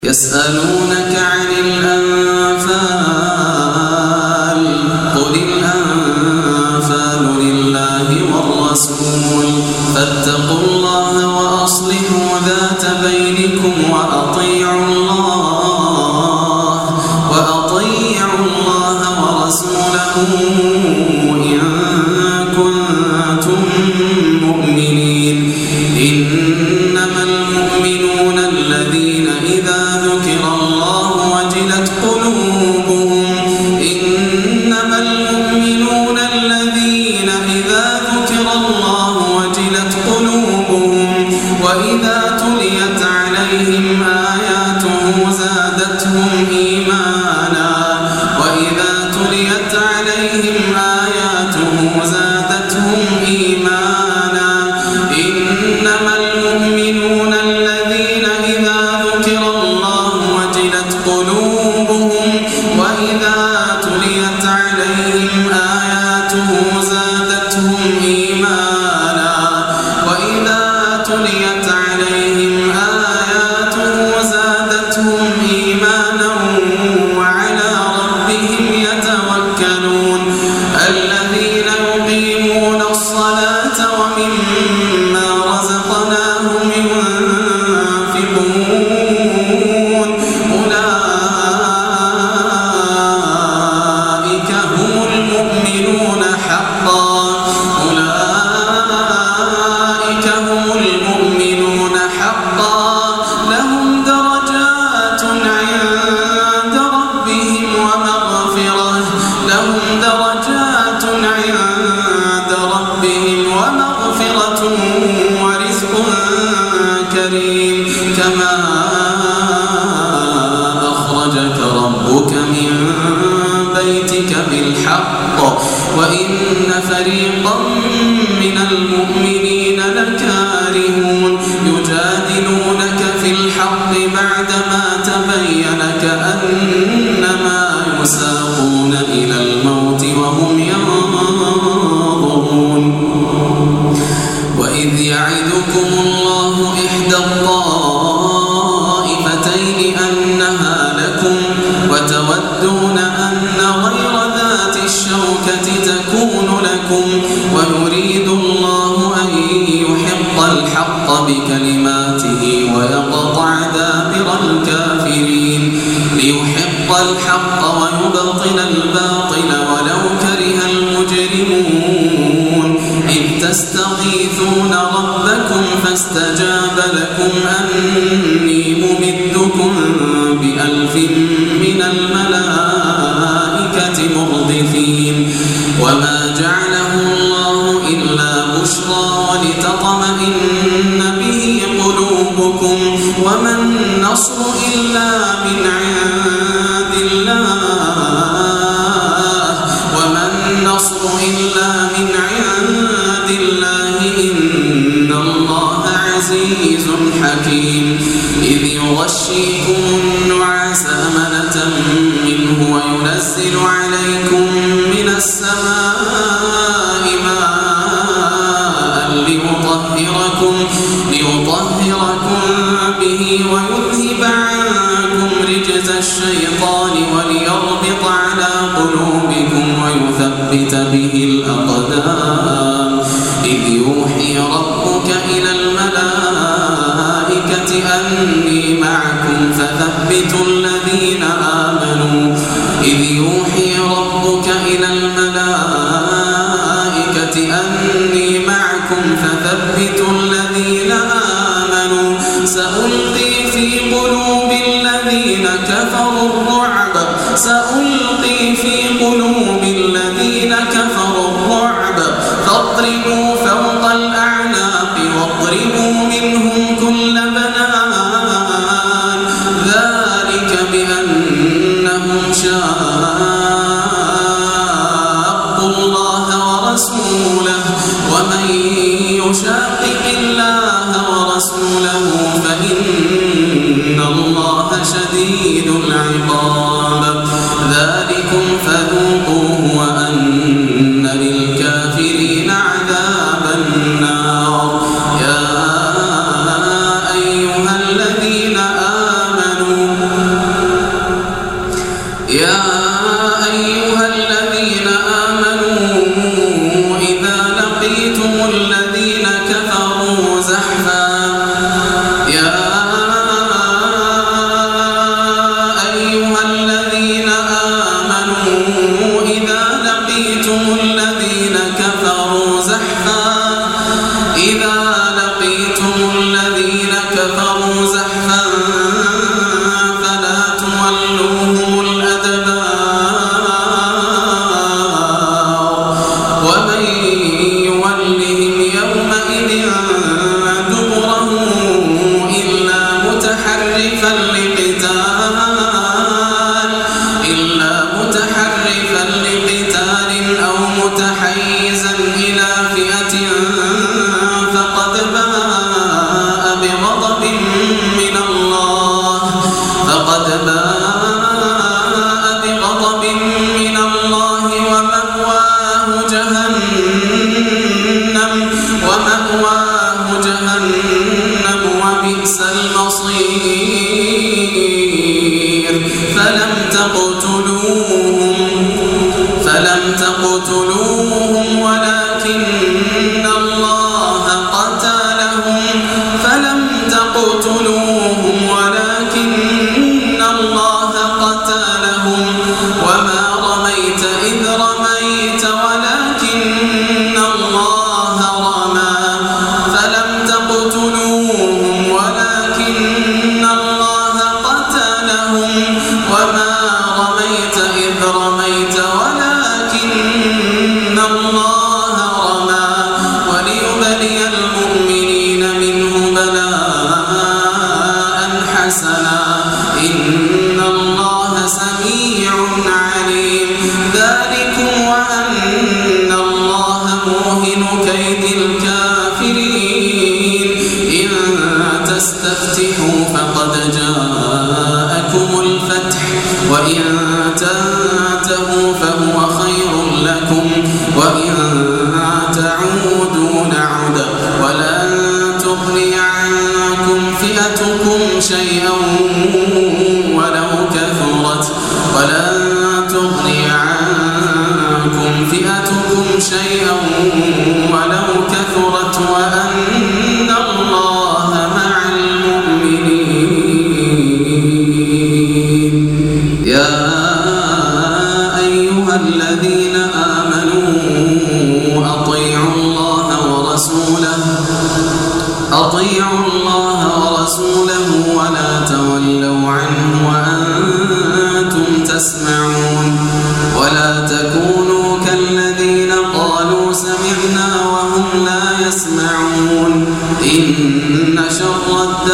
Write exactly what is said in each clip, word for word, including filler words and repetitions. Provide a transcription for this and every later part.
يسألونك عن الأنفال قل الأنفال لله والرسول فاتقوا الله وأصلحوا ذات بينكم وأطيعوا الله وأطيعوا الله ورسوله إن كنتم مؤمنين. إنما المؤمنون الذين إذا ذكر الله وجلت قلوبهم إنما المؤمنون الذين إذا ذكر الله وجلت قلوبهم وإذا تليت عليهم آياته زادتهم إيمانا وإذا تليت عليهم آياته زادتهم إيمانا. إنما المؤمنون الذين إذا ذكر الله وجلت قلوبهم وإذا تليت عليهم آياته زادتهم إيمانا وإذا تليت عليهم آياته زادتهم إيمانا وعلى ربهم يتوكلون. الذين يقيمون الصلاة ومما رزقناهم ينفقون أولئك هم المؤمنون حقا أولئك هم المؤمنون حقا لهم درجات عند ربهم ومغفرة لهم درجات عند ربهم ومغفرة ورزق كريم. كما أخرجك ربك من بيتك بالحق وإن فريقا من المؤمنين لكارهون يجادلونك في الحق بعدما تبين كأنما يساقون إلى الموت وهم ينظرون. وإذ يعدكم الله إحدى الطائفتين أنها لكم وتودون أن غير ذات الشوكة تكون لكم ويريد الله أن يحق الحق بكلماته ويقطع دابر الكافرين ليحق الحق ويبطل الباطل ولو كره المجرمون. إذ تستغيثون ربكم فاستجاب لكم أني ممدكم بألف من الملائكة مردفين. وما جعله الله إلا بشرى ولتطمئن به قلوبكم وما النصر إلا من عند الله وما النصر إلا من عند الله إن الله عزيز حكيم. إذ يغشيكم النعاس أمنة منه وينزل عليكم من السماء ماء ليطهركم ليطهركم به ويذهب عنكم رجز الشيطان وليربط على قلوبكم ويثبت به الأقدام. إذ يوحي ربك إلى الملائكة أني معكم فثبتوا الذين آمنوا إذ يوحي ربك إلى الملائكة أني معكم فثبتوا الذين آمنوا سألقي في قلوب الذين كفروا الرعب سألقي في قلوب الذين كفروا الرعب فاضربوا فوق الأعناق واضربوا منهم كل بنان ذلك بأنهم شاقوا الله ورسوله ومن يشاقق الله ورسوله فإن الله شديد العقاب. ذلكم فذوقوه وأن للكافرين عذاب النار. يا أيها الذين آمنوا لقتال إلا متحرفا لقتال أو متحيزا إلى فئة فقد باء بغضب من الله فقد باء بغضب من الله ومأواه جهنم ومأواه جهنم وبئس المصير فلم تقتلوهم فلم تقتلوهم ولكن الله قتلهم فلم تقتلوهم ولكن الله قتلهم وما رميت إذ رميت ولكن الله رمى فلم تقتلوهم ولكن الله قتلهم وما رميت إذ رميت ولكن الله رمى وليبلي المؤمنين منه بلاء حسنا إن الله سميع عليم ذلكم وأن الله موهن كيد الكافرين إن تستفتحوا فقد جاءكم الفتح وإن تنتهوا فهو خير لكم وإن تعودوا نعد ولن تغني عنكم فئتكم شيئا ولو كثرت ولن تغني عنكم فئتكم شيئا ولو كثرت وأن الله مع المؤمنين يا أيها الذين آمنوا أطيعوا الله ورسوله أطيعوا الله ورسوله ولا تولوا عنه وأنتم تسمعون ولا تكونوا كالذين قالوا سمعنا وهم لا يسمعون إن شر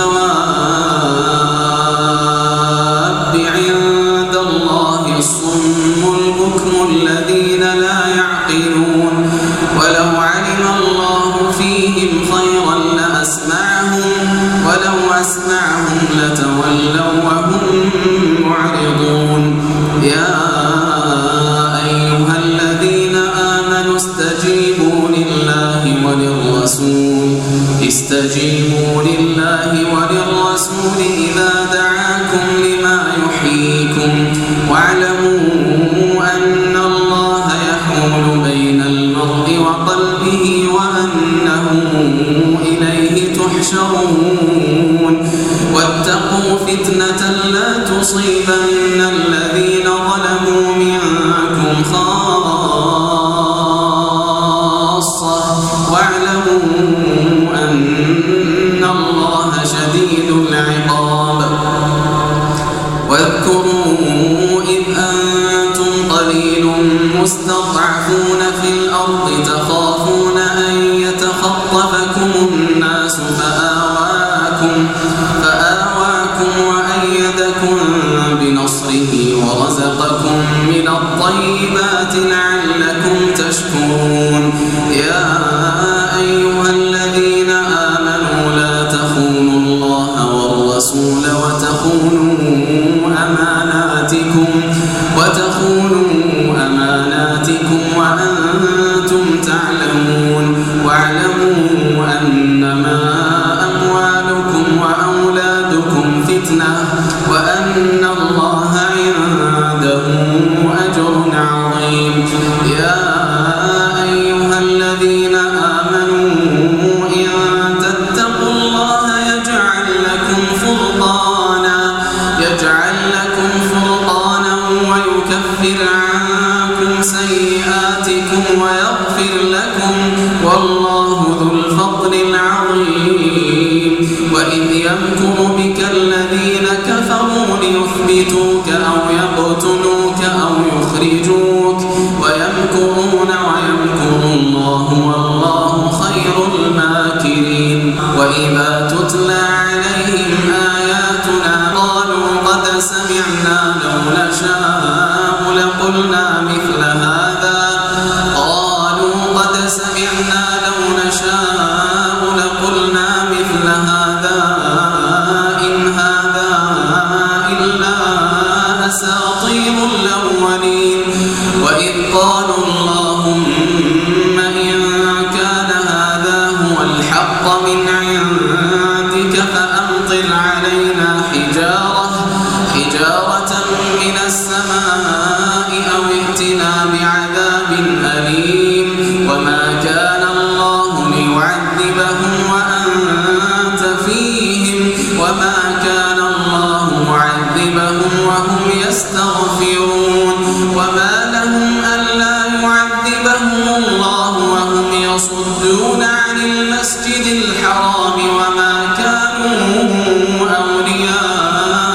الدواب عند الله الصم البكم الذين لا يعقلون ولو علم الله فيهم خيرا لأسمعهم ولو أسمعهم لتولوا وهم معرضون يا أيها الذين آمنوا استجيبوا لله وللرسول استجيبوا لله وللرسول إذا دعاكم لما يحييكم واعلموا أن الله يحول بين المرء وقلبه وأنه إليه تحشرون واتقوا فتنة لا تصيبن الذين ظلموا منكم خاصة واعلموا أن الله شديد العقاب واذكروا إذ أنتم قليل مستضعفون في الأرض تخافون أن يتخطفكم الناس فآواكم فآواكم وأيدكم بنصره ورزقكم من الطيبات لعلكم تشكرون يا أيها الذين آمنوا لا تخونوا الله والرسول وتخونوا أماناتكم وتخونوا أماناتكم وأنتم تعلمون واعلموا أنما أموالكم وأولادكم فتنة وأن الله عنده أجر عظيم يا أيها الذين آمنوا إن تتقوا الله يجعل لكم فرقانا يجعل لكم فرقانا ويكفر عنكم سيئاتكم ويغفر لكم والله ذو الفضل العظيم وإذ يمكر بك الذين كفروا ليثبتوك أو يقتلوك أو يخرجوك ويمكرون ويمكر الله والله خير الماكرين وإذا تتلى عليهم آياتنا قالوا قد قد سمعنا لو نشاء لقلنا مثل هذا قالوا قد سمعنا لو نشاء لقلنا مثل هذا إن هذا إلا أساطير الأولين وإذ قالوا اللهم إن كان هذا هو الحق من عندك فأمطر علينا حجارة حجارة من السماء أو ائتنا بعذاب أليم وما كان الله ليعذبهم وأنت فيهم وما كان الله معذبهم وهم يستغفرون وما لهم ألا يعذبهم الله وهم يصدون عن المسجد الحرام وما كانوا أولياءه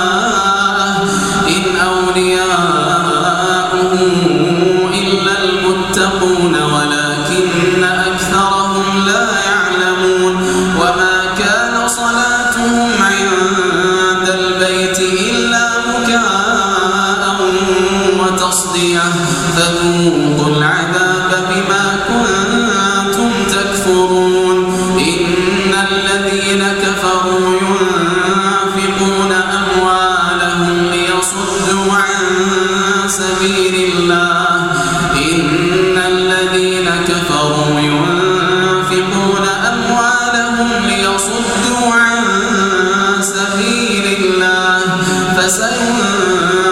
إن أولياءه إلا المتقون ولكن أكثرهم لا يعلمون وما كان صلاتهم عند البيت إلا مكاء وتصدية فذوقوا العذاب بما كنتم تكفرون إن الذين كفروا ينفقون أموالهم ليصدوا عن سبيل الله إن الذين كفروا ينفقون أموالهم ليصدوا عن سبيل الله فسينفقونها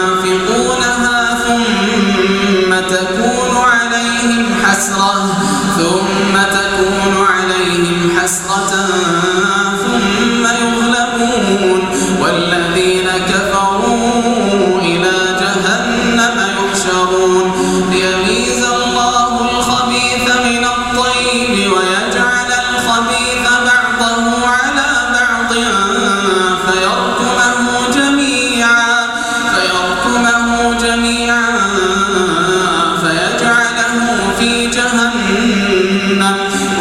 ثم تكون عليهم حسرة ثم تكون عليهم حسرة ثم يغلبون والذين كفروا إلى جهنم يحشرون ليميز الله الخبيث من الطيب ويجعل الخبيث بعضه على بعض فيركمه جميعا فيركمه جميعا فيجعله في جهنم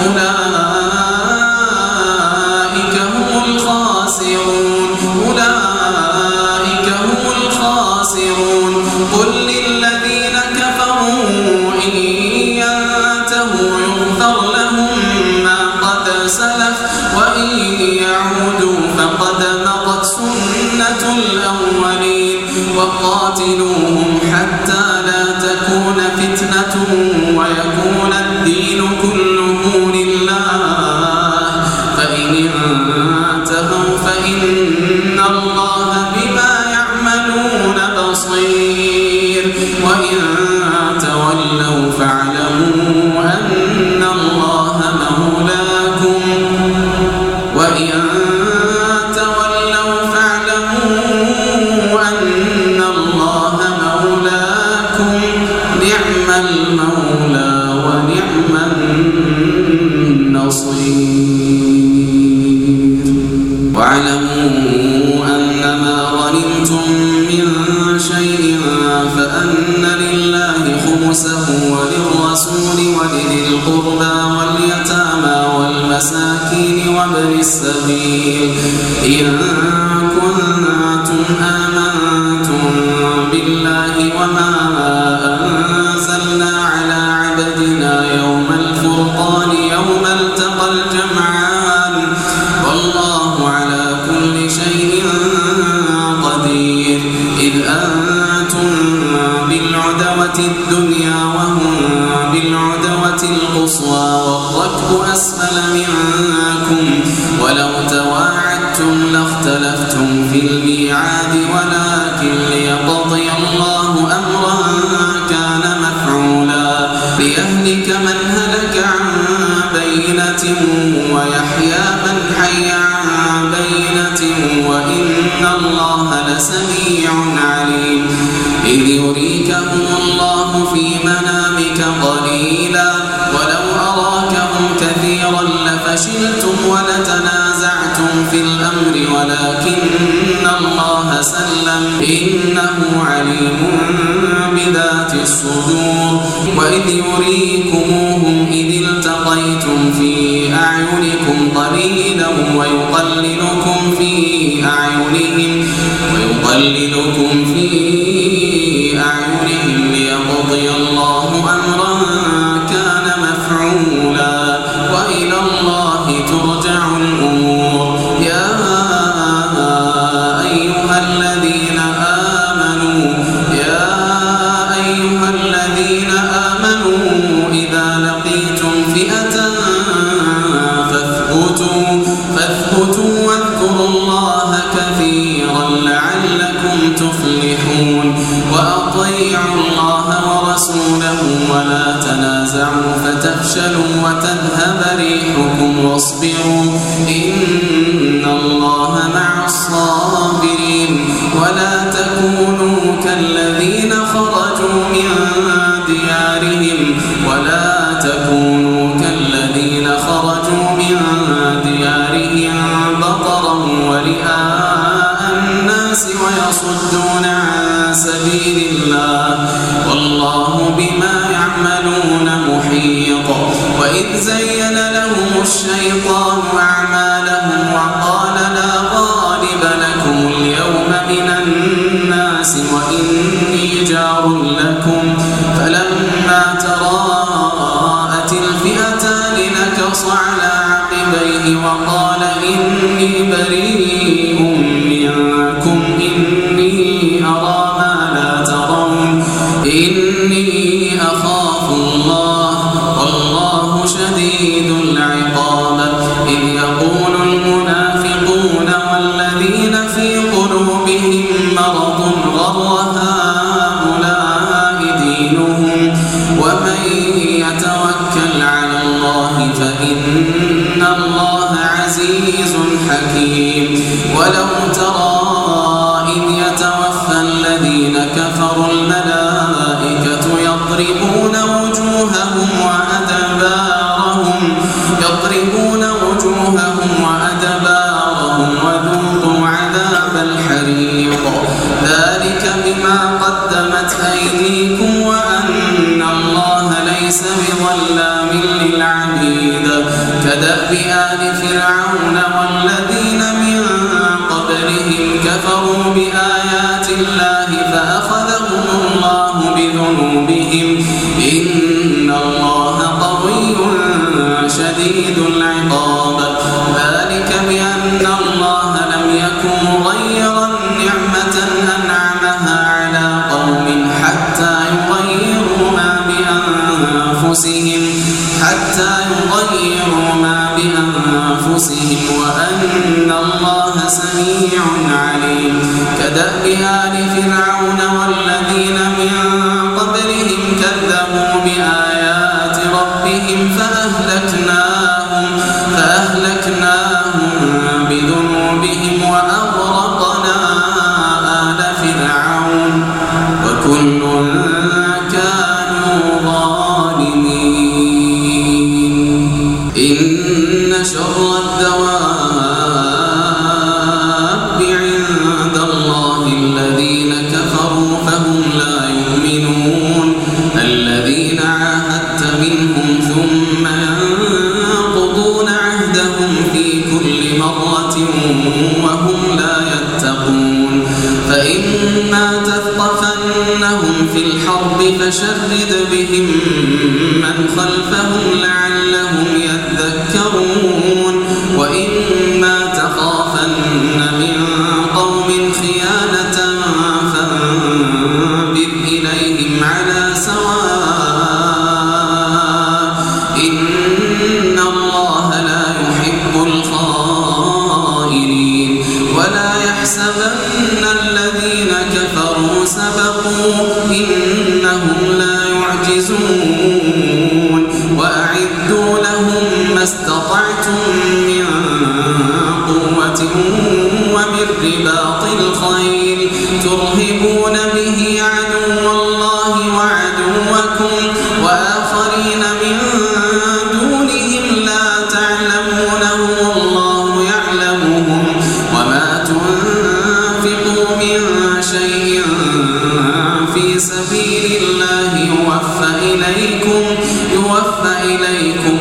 أولئك هم الخاسرون أولئك هم الخاسرون قل للذين كفروا إن ينتهوا يغفر لهم ما قد سلف وإن يعودوا فقد مضت سنة الأولين وقاتلوهم حتى لا تكون فتنة ويكون الدين كله لله فإن انتهوا فإن الله بما يعملون بصير وإن تولوا فاعلموا أن الله مولاكم وإن تولوا فاعلموا أن الله مولاكم نعم المولى ونعم النصير واعلموا أنما غنمتم من شيء فأن لله خمسه وللرسول ولذي القربى واليتامى والمساكين وابن السبيل إن كنتم آمنتم بالله وما أنزلنا على عبدنا يوم الفرقان يوم التقى الجمعان والله على كل شيء قدير إذ أنتم بالعدوة الدنيا وهم بالعدوة القصوى والركب أسفل منكم ولو تواعدتم لاختلفتم في الميعاد ولكن ليقضي الله أمرا كان مفعولا ليهلك من هلك عن بينة ويحيى من حي عن بينة وإن الله لسميع عليم إذ يريكهم الله في منامك قليلا ولو أراكهم كثيرا لفشلتم ولتنازعتم في الأمر ولكن الله سلم إنه عليم بذات الصدور وإذ يريكموهم إذ التقيتم في أعينكم قليلا ويقللكم في أعينهم ويقللكم يقللكم في أعينهم ليقضي الله أمرا كان مفعولا وإلى الله ترجع الأمور. يا أيها الذين آمنوا يا أيها الذين آمنوا إذا لقيتم فئة فاثبتوا فاثبتوا واذكروا الله كثيرا لعلكم تفلحون. وأطيعوا الله ورسوله ولا تنازعوا فتفشلوا وتذهب ريحكم واصبروا إن الله مع الصابرين. ولا تكونوا كالذين خرجوا من ديارهم ولا تكونوا كالذين خرجوا من ديارهم بطرا ورئاء الناس ويصدون عن سبيل الله والله بما يعملون محيط. وإذ زين لهم الشيطان أعمالهم وقال لا غالب لكم اليوم من الناس وإني جار لكم فلما تراءت الفئتان نكص على عقبيه وقال إني بريء منكم إني أرى ما لا ترون إني أخاف الله والله شديد العقاب. إذ يقول المنافقون والذين في قلوبهم مرض غر هؤلاء دينهم ومن يتوكل على الله فإن الله عزيز حكيم. ولو ترى إذ يتوفى الذين كفروا الملائكة يضربون وجوههم وأدبارهم يضربون وجوههم وأدبارهم وذوقوا عذاب الحريق ذلك بما قدمت أيديكم وأن الله ليس بظلام للعبيد. كدأب آل فرعون والذين من قبلهم كفروا بآيات الله فأخذهم الله بذنوبهم إن الله قوي شديد العقاب. ذلك بأن الله لم يكن مغيرا نعمة أنعمها على قوم حتى يغيروا ما بأنفسهم حتى يغيروا ما بأنفسهم وأن الله سميع عليم. كدأب آل فرعون والذين من قبلهم كذبوا بآيات ربهم فأهلكناهم فأهلكناهم بذنوبهم وأغرقنا آل فرعون وكل كانوا ظالمين. إن شر الدواب عند الله الذين كفروا فهم لا يؤمنون الذين عاهدت منهم ثم ينقضون عهدهم في كل مرة وهم لا يتقون. فإما تثقفنهم في الحرب فشرد بهم من خلفهم لعلهم يذكرون. وإما تخافن من قوم خيانة فانبذ إليهم على سواء إن الله لا يحب الخائنين. ولا يحسبن الذين كفروا سبقوا إنهم لا يعجزون. وأعدوا لهم ما استطعتم من قوة ومن رباط الخيل ترهبون به عدو الله وعدوكم وآخرين من دونهم لا تعلمونهم الله يعلمهم وما تنفقوا من شيء في سبيل الله يوفى إليكم يوفى إليكم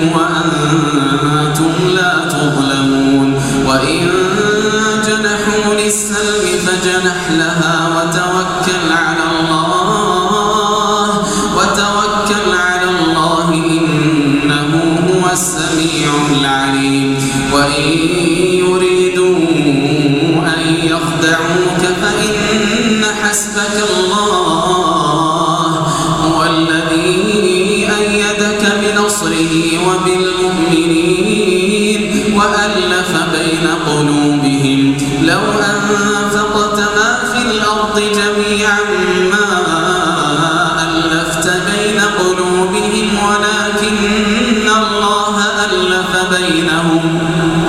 وأنتم لا تظلمون. وإن جنحوا للسلم فجنحوا جنح لها وتوكل على الله وتوكل على الله إنه هو السميع العليم وإن يريدوا أن يخدعوك فإن حسبك الله هو الذي أيدك بنصره وبالمؤمنين وألف بين قلوبهم لو أنفقت ما في الأرض جميعا ما ألفت بين قلوبهم ولكن الله ألف بينهم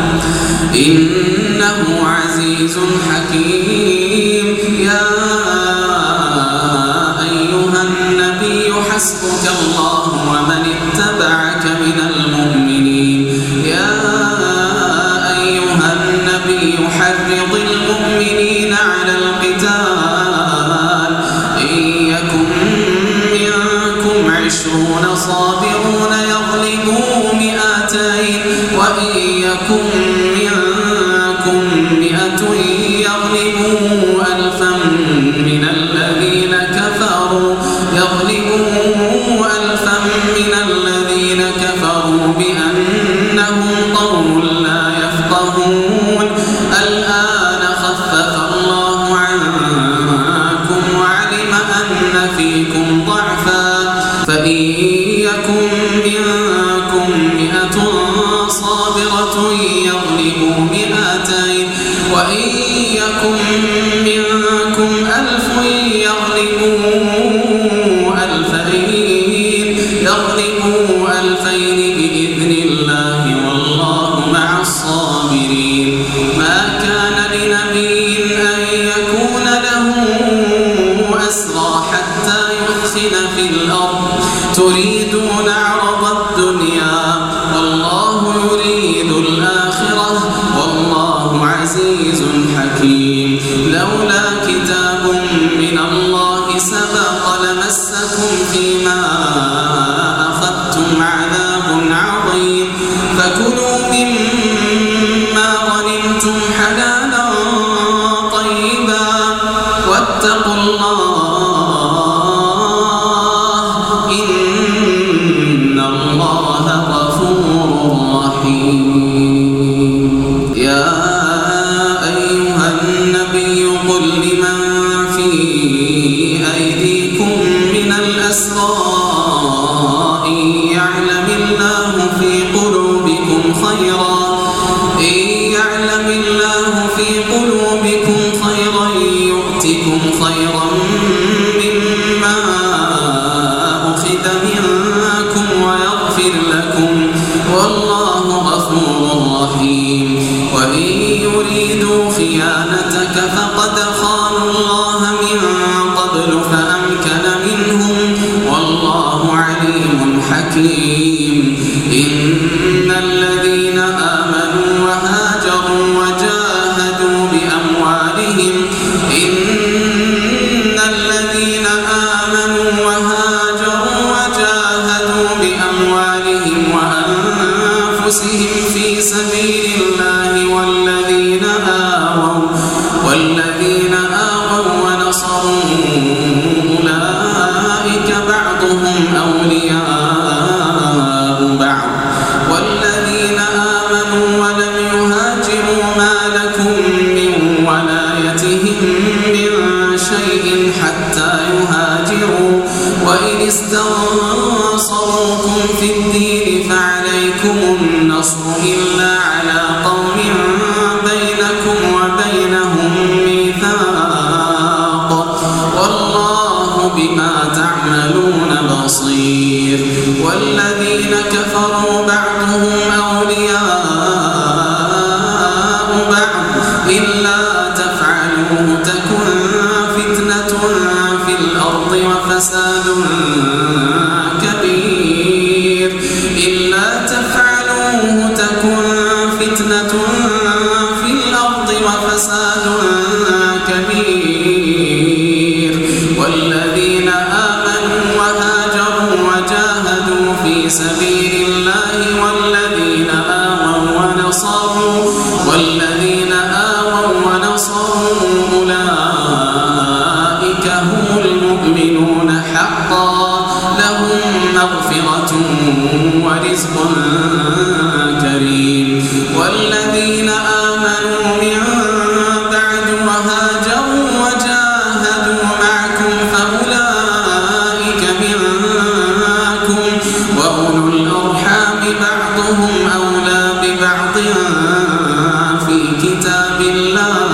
إنه عزيز حكيم يا أيها النبي حسبك الله ومن اتبعك من المؤمنين يا أيها النبي حرض المؤمنين على القتال إن يكن منكم عشرون صابرون يغلبوا مئتين وإن يكن منكم مئة يغلبوا ألفا من الذين كفروا يغلبوا ألفا من الذين كفروا بأنهم قوم لا يفقهون الآن خفف الله عنكم وعلم أن فيكم ضعفا فإن يكن منكم مئة صابرة يغلبوا مئتين وإن يكن منكم ألف يغلبوا ألفين يغلبوا ألفين بإذن الله والله مع الصابرين ما كان لنبي أن يكون له أسرى حتى يثخن في الأرض تريدون عرض الدنيا والله يريد الآخرة والله عزيز حكيم لولا كتاب من الله سبق لمسكم فيما أخذتم عذاب عظيم فكلوا مما غنمتم حلالا طيبا واتقوا الله إن الله غفور رحيم يا أيها النبي قل لمن في أيديكم من الأسرى إن يعلم الله في قلوبكم خيرا إن يعلم الله في قلوبكم خيرا يؤتكم خيرا مما أخذ منكم ويغفر لكم والله غفور رحيم وإن يريدوا خيانتك فقد خانوا الله من قبل فأمكن منهم والله عليم حكيم إن الذين آمنوا وهاجروا وجاهدوا بأموالهم إن الذين آمنوا وهاجروا وجاهدوا بأموالهم وأنفسهم في سبيل الله والذين آووا والذين آووا ونصروا أولئك بعضهم أولياء بعض والذين آمنوا ولم يهاجروا ما لكم من ولايتهم من شيء حتى يهاجروا وإن استنصروكم في الدين فعليكم النصر إلا على قوم بينكم وبينهم ميثاق والله بما تعملون بصير والذين كفروا بعضهم أولياء بعض إلا تفعلوه تكن فتنة في الأرض وفساد كبير إلا تفعلوه تكن فتنة في الأرض وفساد كبير والذين آمنوا وهاجروا وجاهدوا في سبيل الله والذين آووا ونصروا والذين آووا ونصروا أولئك وأولو الأرحام بعضهم أولى ببعض في كتاب الله